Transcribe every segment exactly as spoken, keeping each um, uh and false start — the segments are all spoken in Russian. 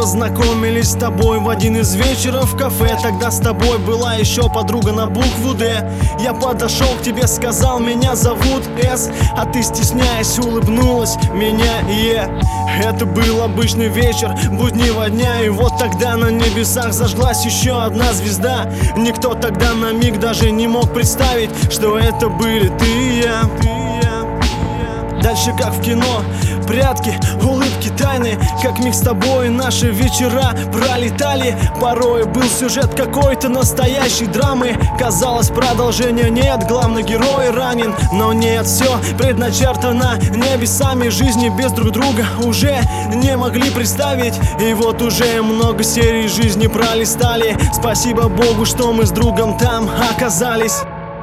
познакомились с тобой в один из вечеров в кафе. Тогда с тобой была еще подруга на букву Д. Я подошел к тебе, сказал, меня зовут С, а ты, стесняясь, улыбнулась меня Е. Это был обычный вечер буднего дня, и вот тогда на небесах зажглась еще одна звезда. Никто тогда на миг даже не мог представить, что это были ты и я. Дальше как в кино, прятки, улыбки, тайны, как миг с тобой наши вечера пролетали. Порой был сюжет какой-то настоящей драмы. Казалось, продолжения нет, главный герой ранен. Но нет, все предначертано небесами. Жизни без друг друга уже не могли представить. И вот уже много серий жизни пролистали. Спасибо Богу, что мы с другом там оказались.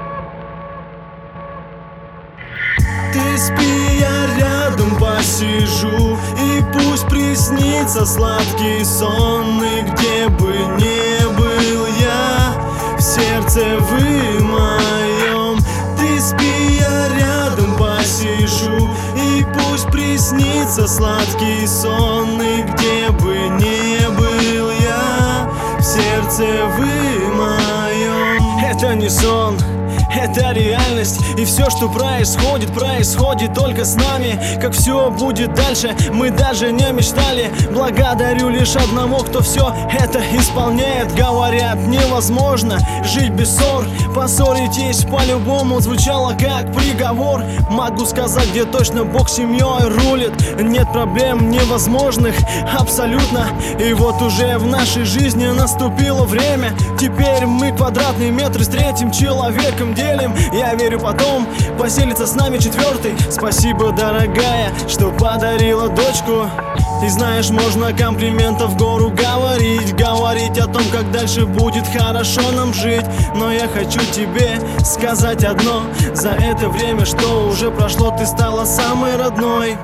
Ты спи, я рядом посижу, и пусть приснится сладкий сон. И где бы не был я, в сердце вы моем. Ты спи, я рядом посижу, и пусть приснится сладкий сон. И где бы не был я, в сердце вы моем. Это не сон, это реальность, и все, что происходит, происходит только с нами. Как все будет дальше, мы даже не мечтали. Благодарю лишь одного, кто все это исполняет. Говорят, невозможно жить без ссор. Поссоритесь по-любому звучало как приговор. Могу сказать, где точно Бог семьей рулит. Нет проблем невозможных, абсолютно. И вот уже в нашей жизни наступило время. Теперь мы квадратные метры с третьим человеком делим. Я верю, потом поселится с нами четвертый. Спасибо, дорогая, что подарила дочку. И знаешь, можно комплиментов гору говорить, говорить о том, как дальше будет хорошо нам жить. Но я хочу тебе сказать одно: за это время, что уже прошло, ты стала самой родной.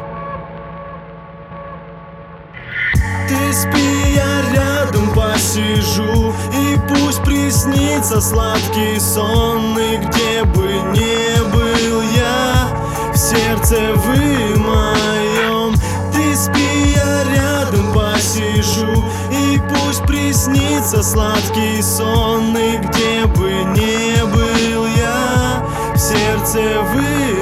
Ты спи, я рядом посижу, и пусть приснится сладкий сон. И где бы не был я, в сердце вы моем. Ты спи, я рядом посижу, и пусть приснится сладкий сон. И где бы не был я, в сердце вы